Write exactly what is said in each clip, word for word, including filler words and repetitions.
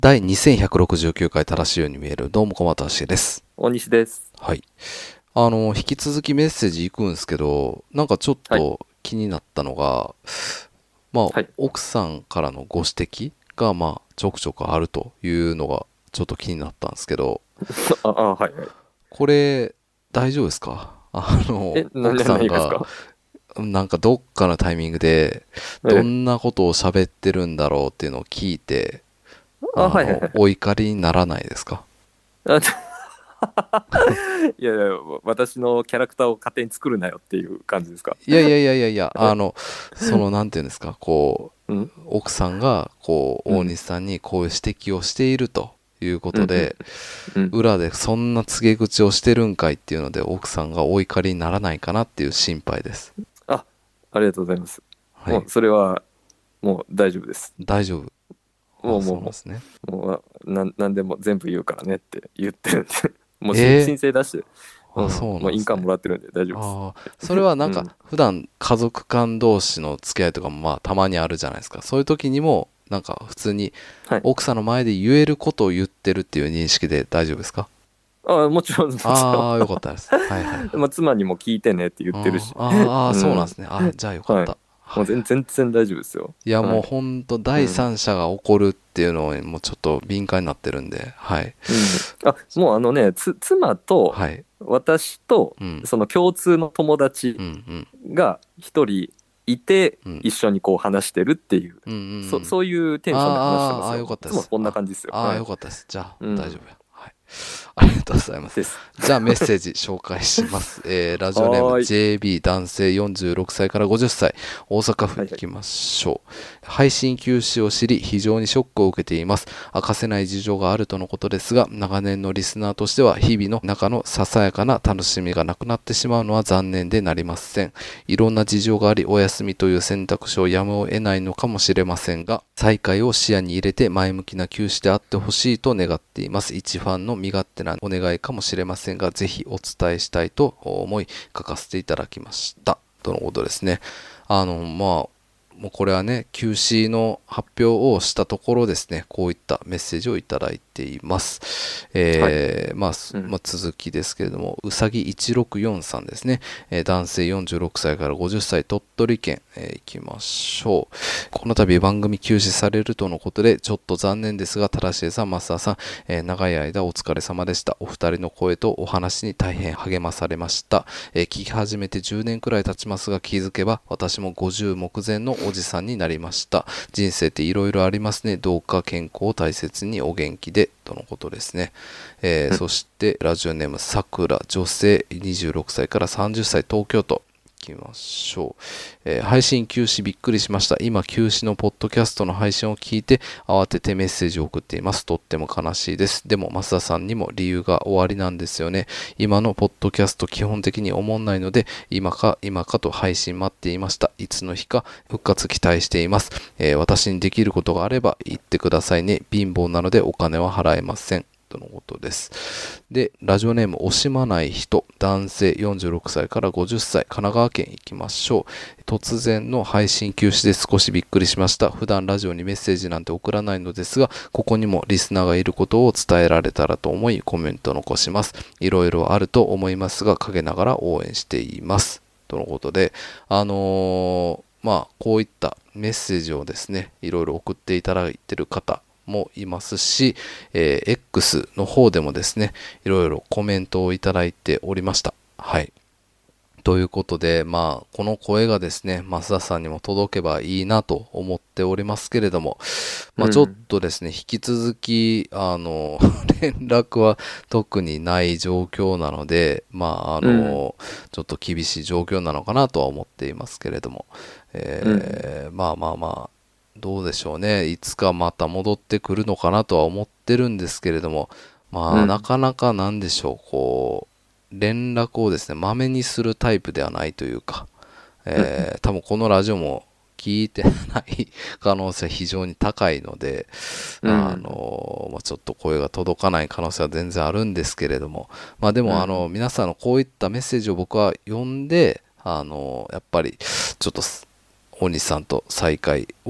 だいにせんひゃくろくじゅうきゅうかい正しいように見える。どうも小俣しです。 大西です。 はい。あの、引き続きメッセージ行くんですけど、なんかちょっはい。 と気になったのが、まあ、 はい。 奥さんからのご指摘が、まあ、ちょくちょくあるというのが、ちょっと気になったんですけど、 あ、あ、はい、はい。 これ、大丈夫ですか？あえ、 の、 な、 奥な、 さんが、 何がですか？ なんかどっかのタイミングで、どええ。 んなことを喋ってるんだろうっていうのを聞いて、 あ、 あの、 はいはいはい。 お怒りにならないですか？ あ、ちょいやいや、私のキャラクターを勝手に作るなよっていう感じですか？ いやいやいやいやいや、あえ、 の、その、なんていうんですか、こうん、 う、奥さんが、こう、 うん、 大西さんにこういう指摘をしているというこうん、うん、 とで、 うん。 裏でそんな告げ口をしてるんかいっていうので、奥さんがお怒りにならないかなっていう心配です。 あ、ありがとうございます。もう、 はい。 それは、もう大丈夫です。 大丈夫。あ、 もう、もう、もそうなんですね。 う、もう、なん、なんでも全部言うからねって言ってるんで、もう申え申請出して、 ー、あ、 うん、 そうもう印なんですね。 鑑もらってるんで大丈夫です。 ああ、それはなんか、 うん。 普段家族間同士の付き合いとかもまあ、たまにあるじゃないですか。そういう時にも、なんか、普通にはい。 奥さんの前で言えることを言ってるっていう認識で大丈夫ですか？ あ、もちろん、もちろん。 ああ、よかったです。はいはいはい。 まあ、妻にも聞いてねって言ってるし。 あーあー、 うん。 そうなんですね。あ、じゃあよかっはい。 た。 もう全はいはい。 全然大丈夫ですよ。 いや、もうはい。 ほんと第うん。 三者が起こるっていうのにもうちょっと敏感になってるんで、はい。 うん。あ、もうあのね、つ、妻とはい。 私とうん。 その共通の友達うんうんが一人いてうん。 一緒にこう話してるっていう、 うんうんうそ、 ん。 そういうテンションで話してあーあー、あーますよ。 よかったです。 いつもこんなあ、 感じですよ。 ああ、 はい。 よかったです。じゃあ、 うん。 大丈夫や。はい。ありがとうございます。 です。 じゃあメッセージ紹介します。えー、ラジオネームはーい。 ジェービー 男性よんじゅうろくさいからごじゅっさい、大阪府はいはい。 行きましょう。配信休止を知り非常にショックを受けています。明かせない事情があるとのことですが、長年のリスナーとしては日々の中のささやかな楽しみがなくなってしまうのは残念でなりません。いろんな事情がありお休みという選択肢をやむを得ないのかもしれませんが、再開を視野に入れて前向きな休止であってほしいと願っています。一ファンの身勝手なお願いかもしれませんが、ぜひお伝えしたいと思い書かせていただきました。とのことですね。あの、まあ、もうこれはね、休止の発表をしたところですね、こういったメッセージをいただいています。 はい。 えー、まあ、 うん。 まあ、続きですけれども、うさぎいちろくよんさんですね、えー男性よんじゅうろくさいからごじゅっさい、鳥取県、えー行きましょう。この度番組休止されるとのことで、ちょっと残念ですが、正しいさん、増田さん、えー長い間お疲れ様でした。お二人の声とお話に大変励まされました。えー聞き始めてじゅうねんくらい経ちますが、気づけば私もごじゅう目前のおじさんになりました。人生っていろいろありますね。どうか健康を大切にお元気で、とのことですね。えーうん。 そして、ラジオネームさくら、女性にじゅうろくさいからさんじゅっさい、東京都。いきましょう、えー配信休止びっくりしました。今休止のポッドキャストの配信を聞いて慌ててメッセージを送っています。とっても悲しいです。でも増田さんにも理由が終わりなんですよね。今のポッドキャスト基本的に思んないので今か今かと配信待っていました。いつの日か復活期待しています。えー私にできることがあれば言ってくださいね。貧乏なのでお金は払えません。とのことです。で、ラジオネーム惜しまない人、男性よんじゅうろくさいからごじゅっさい、神奈川県行きましょう。突然の配信休止で少しびっくりしました。普段ラジオにメッセージなんて送らないのですが、ここにもリスナーがいることを伝えられたらと思いコメント残します。いろいろあると思いますが、陰ながら応援しています。とのことで、あのーまあ、こういったメッセージをですね、いろいろ送っていただいている方もいますし、えー X の方でもですね、いろいろコメントをいただいておりました。はい。ということで、まあ、この声がですね、増田さんにも届けばいいなと思っておりますけれども、まあ、ちょっうん。 とですね、引き続き、あの、連絡は特にない状況なので、まあ、あうん。 の、ちょっと厳しい状況なのかなとは思っていますけれども、 うん。 えーまあまあまあ、どうでしょうね。いつかまた戻ってくるのかなとは思ってるんですけれども、まあ、なうん。 かなかなんでしょう、こう、連絡をですね、まめにするタイプではないというか、 うん。 えー多分このラジオも聞いてない可能性は非常に高いので、あうん。 のまあ、ちょっと声が届かない可能性は全然あるんですけれども、まあでもあの、 うん。 皆さんのこういったメッセージを僕は読んで、あのやっぱりちょっと大西さんと再会を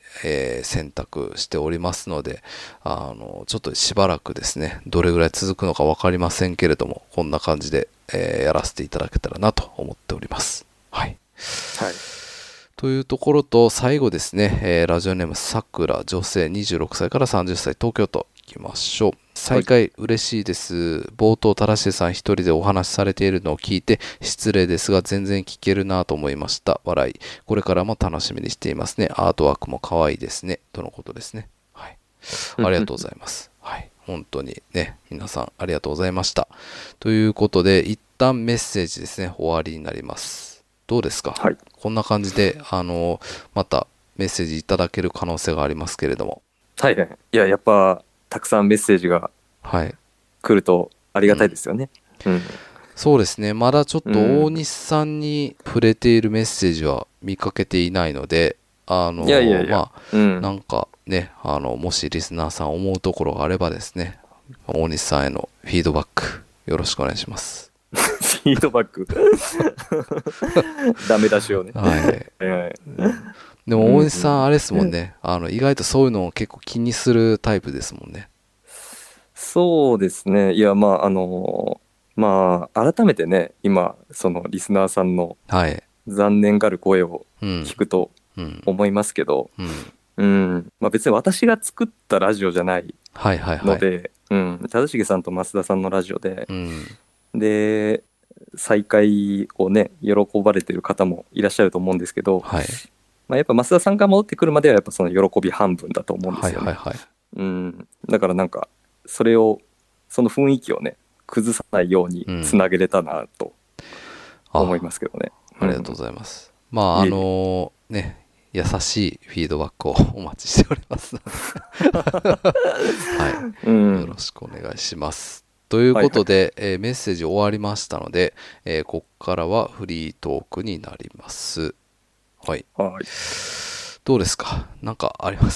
えー選択しておりますので、あの、ちょっとしばらくですね、どれぐらい続くのかわかりませんけれども、こんな感じで、えーやらせていただけたらなと思っております。はい。 はい。 というところと、最後ですね、えーラジオネームさくら、女性にじゅうろくさいからさんじゅっさい、東京都、行きましょう。再開嬉しいです。冒頭、たらしさん一人でお話しされているのを聞いて、失礼ですが全然聞けるなと思いました。笑い。これからも楽しみにしていますね。アートワークも可愛いですね。とのことですね。はい。ありがとうございます。はい。本当にね、皆さんありがとうございました。ということで、一旦メッセージですね、終わりになります。どうですか？ はい。 こんな感じで、あの、またメッセージいただける可能性がありますけれども。 はいはい。いや、やっぱ、たくさんメッセージがはい。 来るとありがたいですよね。うん。 そうですね。まだちょっとうん大西さんに触れているメッセージは見かけていないので、あの、 いやいやいやまあ、 うん。 なんかね、あの、もしリスナーさん思うところがあればですね、大西さんへのフィードバック、よろしくお願いします。 フィードバック。ダメ出しをね。 はい。 えでも大西さん、あれですもんね、あの、意外とそういうのを結構気にするタイプですもんね。 そうですね。いや、まあ、あの、まあ、改めてね、今、そのリスナーさんのはい。 残念がる声をうん。 聞くとうん。 思いますけど、 うん。 うん。まあ別に私が作ったラジオじゃないはいはいはい。 ので、うん。正成さんと増田さんのラジオで、 うん。 で、再会をね、喜ばれてる方もいらっしゃると思うんですけど、 はい。 まあ、やっぱ増田さんが戻ってくるまではやっぱその喜び半分だと思うんですよね。 はいはいはい。 うん。だからなんか、それを、その雰囲気をね、崩さないようにつなげれたなと思いますけどね。 ありがとうございます。まあ、あいえいえのね、優しいフィードバックをお待ちしておりますので、はうい。 ん。 よろしくお願いします。ということで、えーメッセージ終わりましたので、えーここからはフリートークになります。はい。 はい。 どうですか？なんかあります？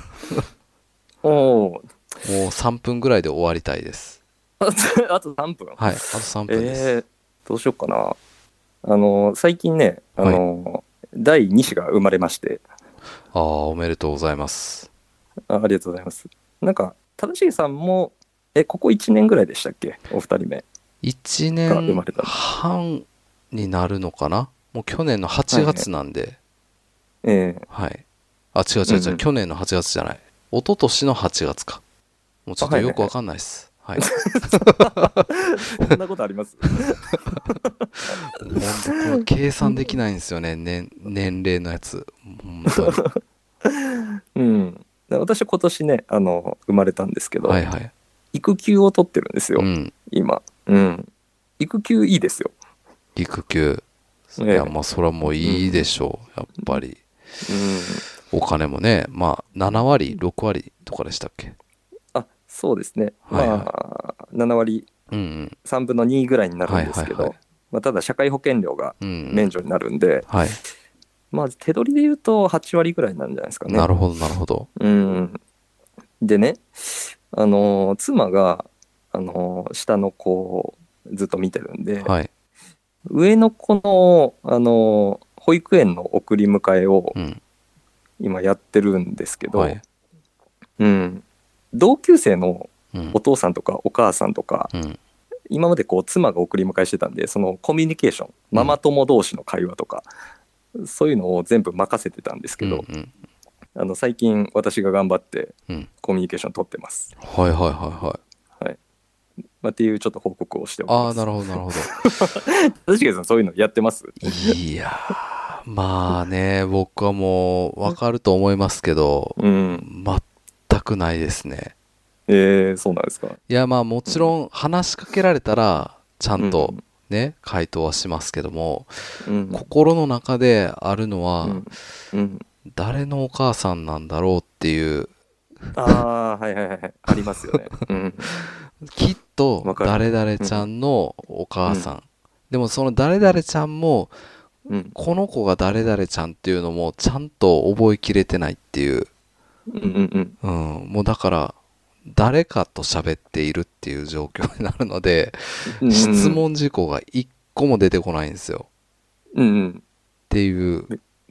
おーもうさんぷんぐらいで終わりたいです。 あとあとさんぷん。 はい。あとさんぷんです。 えー、どうしようかな。あの、最近ね、あの、だいに子が生まれまして、 ああ、おめでとうございます。 あ、ありがとうございます。なんか、正しいさんも、え、ここいちねんぐらいでしたっけ？お二人目。 いちが生まねんれたはんになるのかな？もう去年のはちがつなんで、 ええはい。あ、違う違う違う、 うんうん去年のはちがつじゃない。一昨年のはちがつか。もうちょっとよくわかんないです。はい。 そんなことあります？ もう僕計算できないんですよね、年年齢のやつ。本当に。 うん。で私今年ね、あの、生まれたんですけど、 はいはい。 育休を取ってるんですよ、 うん。 今。うん。育休いいですよ。 育休。いええや、まあ、それはもういいでしょう。やっぱり。お金もね、まあ、ななわり、ろくわりとかでしたっけ？ うん。あ、そうですね。 はいはいまあ、ななわり、 うんうん。 さんぶんのにぐらいになるんですけど、 はいはいはいまあ、ただ社会保険料がうん。 免除になるんで、 はい。 まあ、手取りで言うとはちわりぐらいになるんじゃないですかね。 なるほど、なるほど。 うん。でね、あの、妻が、あの、下の子をずっと見てるんで、 はい。 上の子の、あの、保育園の送り迎えをうん。 今やってるんですけど、 はい。 うん。同級生のうんお。父さんとかお母さんとか、 うん。 今までこう妻が送り迎えしてたんで、そのコミュニケーション、ママ友同士の会話とか、そういうのを全部任せてたんですけど、 うんうん。 あの最近私が頑張ってうん。 コミュニケーション取ってます。 はいはいはいはい。 まあ、っていうちょっと報告をしておりああ、 ます。 なるほどなるほど。 確かにさんそういうのやってます？ いやー、まあね、僕はもうわかると思いますけど、 うん。 全くないですね。 えー、そうなんですか。 いや、まあもちろん話しかけられたら、ちゃんとうんね、回答はしますけども、 うん。 心の中であるのは、 うん。うん。 誰のお母さんなんだろうっていう、 ああ、はいはいはい。ありますよね。うん。 きっとわかる誰々ちゃんのお母さん。でもその誰々ちゃんも、 うん。 この子が誰々ちゃんっていうのもちゃんと覚えきれてないっていう、 うんうんうん、もうだから、誰かと喋っているっていう状況になるので、 うん。 質問事項が一個も出てこないんですよ。 うんうん。 っていう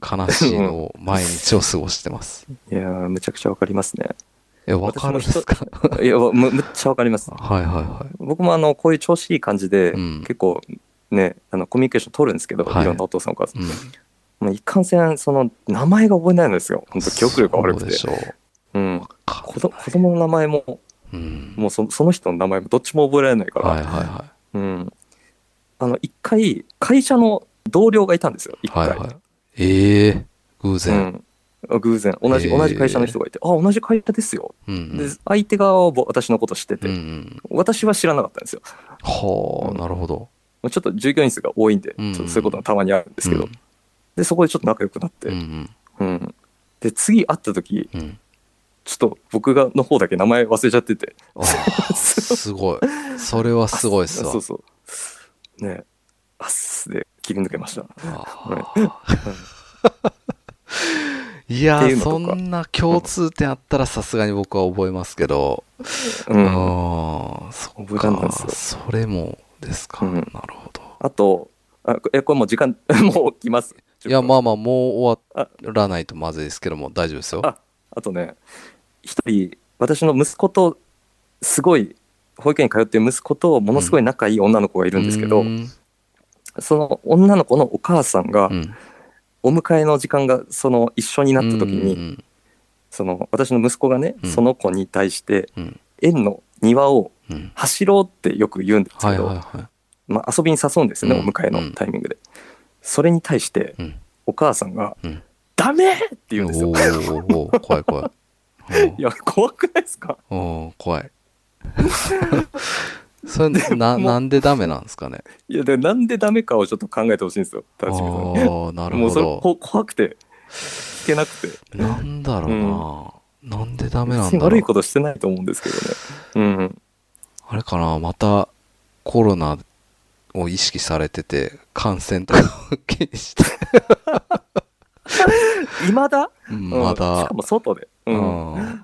悲しいのを毎日を過ごしてます。 いやー、むちゃくちゃわかりますね。 いや、わかるんですか？ いや、む、むっちゃわかります。 はいはいはい。 僕もあの、こういう調子いい感じで、 うん、 結構ね、あの、コミュニケーション取るんですけど、はい、いろんなお父さんお母さん。うん、もういかんせん、その、名前が覚えないんですよ。本当記憶力が悪くて。そうでしょう。うん。子ど子供の名前も、うん、もうそその人の名前もどっちも覚えられないから。はいはいはい。うん。あの、一回、会社の同僚がいたんですよ。一回。はいはい、ええー、偶然。うん、偶然。同じ、同じ会社の人がいて、あ、同じ会社ですよ。うんうん、で、相手側は私のこと知ってて、うんうん、私は知らなかったんですよ。 はあ、うん、なるほど。 ちょっと従業員数が多いんで、うんうん、ちょっとそういうことがたまにあるんですけど、うん、で、そこでちょっと仲良くなって、うんうんうん、で、次会った時、うん、ちょっと僕がの方だけ名前忘れちゃってて。 すごい。それはすごいっすわ。 そうそう。ね、あっすで切り抜けました。 いやー、そんな共通点あったらさすがに僕は覚えますけど、うん、あそっか、それもですか、うん、なるほど。 あと、あえこれもう時間もう来ます。 いや、まあまあ、もう終わらないとまずいですけども、大丈夫ですよ。 あ、あとね、一人、私の息子と、すごい、保育園に通っている息子と、ものすごい仲いい女の子がいるんですけど、うん、その女の子のお母さんが、うん、お迎えの時間がその一緒になった時に、うんうん、その私の息子がね、うん、その子に対して、うん、園の庭を走ろうってよく言うんですけど、まあ、遊びに誘うんですよね、うん、お迎えのタイミングで。それに対して、うん、お母さんが、うん、ダメって言うんですよ。おーおー怖い怖い。いや、怖くないですか？ お怖い。それな、なんでダメなんですかね。 いや、でなんでダメかをちょっと考えてほしいんですよ。確かに。 ああ、なるほど。もうそれこ怖くて聞けなくて。 なんだろうな、うん、なんでダメなんだろう。 悪いことしてないと思うんですけどね。うん。 あれかな、またコロナを意識されてて感染とかを気にして。 未だ？ まだ。 しかも外で。うん。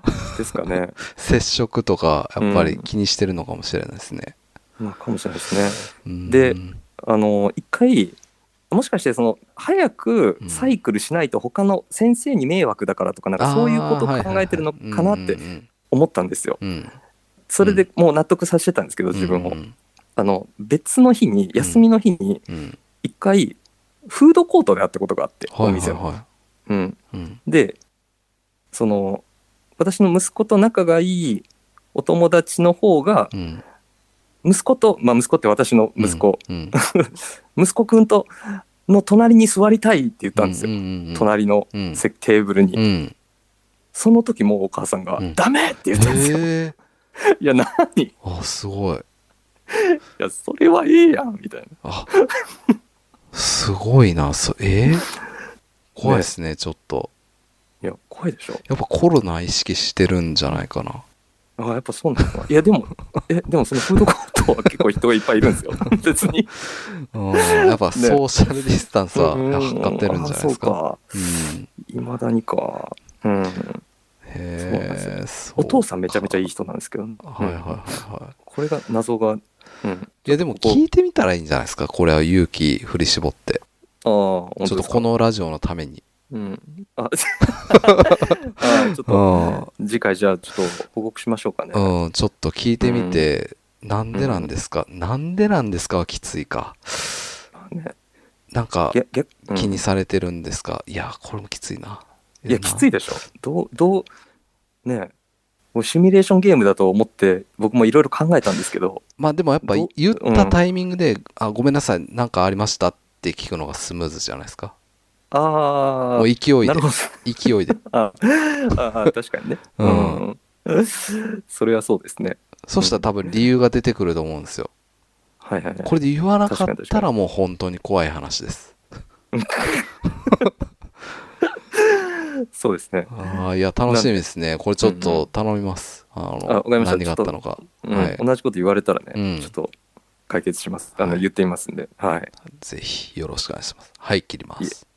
ですかね。 接触とかやっぱり気にしてるのかもしれないですね。 うん、まあ、かもしれないですね。で、あの一回もしかしてその早くサイクルしないと他の先生に迷惑だからとかなんかそういうことを考えてるのかなって思ったんですよ。それでもう納得させてたんですけど自分を。あの別の日に休みの日に一回フードコートで会ったことがあってお店の。でその私の息子と仲がいいお友達の方が、うん、息子と、まあ息子って私の息子、うんうん、息子くんとの隣に座りたいって言ったんですよ、うんうんうん、隣の、うん、テーブルに、うん、その時もお母さんが、うん、ダメって言ったんですよ。いや何？ あすごい。いやそれはええやんみたいな。あすごいな。そえー、怖いですね、ねちょっと。 いや怖いでしょ。 やっぱコロナ意識してるんじゃないかな。 あやっぱそうなのかな。いやでもえでもそのフードコートは結構人がいっぱいいるんですよ。別に。 うんやっぱソーシャルディスタンスは測ってるんじゃないですか。 かいま、うん、だにか。うん。へえ。お父さんめちゃめちゃいい人なんですけど、ね。はいはいはいはい。これが謎が。うん。 いやでも聞いてみたらいいんじゃないですか。これは勇気振り絞って。ああ。ちょっとこのラジオのために。うん、ああちょっと次回じゃあちょっと報告しましょうかね。 うん、ちょっと聞いてみて、うん、なんでなんですか、うん、なんでなんですかはきついか、ね、なんか気にされてるんですか、うん、いやこれもきついな。 いやきついでしょ。どうどうねもうシミュレーションゲームだと思って僕もいろいろ考えたんですけど、 まあでもやっぱ言ったタイミングで、うん、あごめんなさいなんかありましたって聞くのがスムーズじゃないですか。ああ、もう勢いで、勢いで。 ああ、確かにね。うん。それはそうですね。 そしたら多分理由が出てくると思うんですよ。はいはいはい。これで言わなかったらもう本当に怖い話です。 そうですね。 ああ、いや、楽しみですね。これちょっと頼みます。あの、何があったのか。 同じこと言われたらね、ちょっと解決します。あの、言ってみますんで。はい。 ぜひよろしくお願いします。はい、切ります。